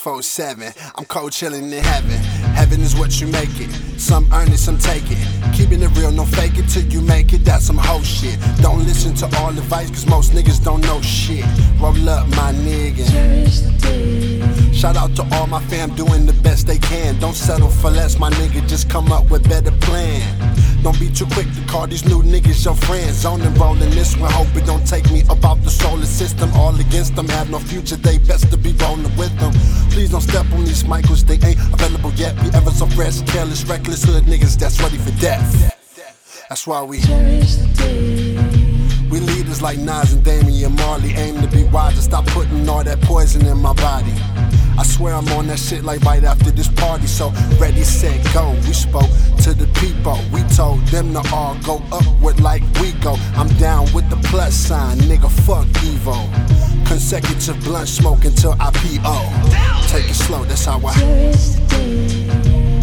24/7. I'm cold chilling in heaven. Heaven is what you make it. Some earn it, some take it. Keeping it real, no fake it till you make it. That's some hoe shit. Don't listen to all advice, cause most niggas don't know shit. Roll up, my nigga. Shout out to all my fam doing the best they can. Don't settle for less, my nigga. Just come up with better plan. Don't be too quick to call these new niggas your friends. On and rollin' this one, hope it don't take me about the solar system. All against them, have no future, they best to be rollin' with them. Please don't step on these Michaels, they ain't available yet. We ever so fresh, careless, reckless hood niggas that's ready for death. That's why we leaders like Nas and Damian Marley. Aim to be wise and stop putting all that poison in my body. I swear I'm on that shit like right after this party. So ready, set, go. We spoke to the people. We told them to all go upward like we go. I'm down with the plus sign, nigga, fuck Evo. Consecutive blunt smoke until I P.O. Take it slow, that's how I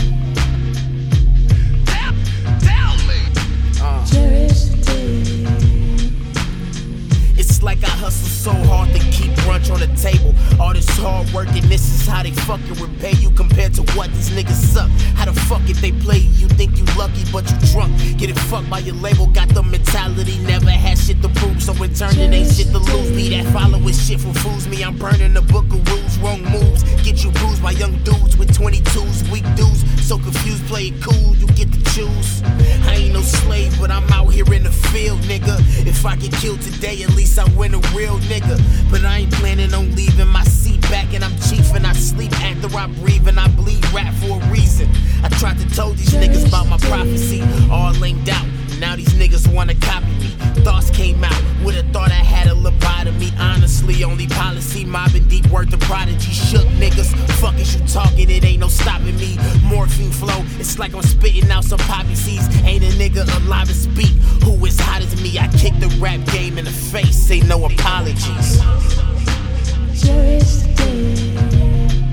It's like I hustle so hard to keep brunch on the table. All this hard work and this is how they fucking repay you compared to what these niggas suck. How the fuck if they play you? You think you lucky but you drunk. Get it fucked by your label, got the mentality, never had shit to prove. So in turn it ain't shit to lose. Me that following shit for fools me. I'm burning the book of rules, wrong moves. Get you bruised by young dudes with 22s, weak dudes. So confused, play it cool, you get to choose. I ain't no slave, but I'm out here in the field, nigga. If I get killed today, at least I win a real nigga. But I ain't planning on leaving my seat back, and I'm chiefin'. I sleep after I breathe, and I bleed rap for a reason. I tried to tell these niggas about my prophecy, all linked out. Now these niggas wanna copy me. Thoughts came out, would've thought I had a lobotomy. Honestly, only policy mobbing deep worth of prodigy. Shook niggas, fuck is you talking, it ain't no stopping me. Morphine flow, it's like I'm spitting out some poppy seeds. Ain't a nigga alive to speak who is hot as me. I kick the rap game in the face, say no apologies. Cherish the day.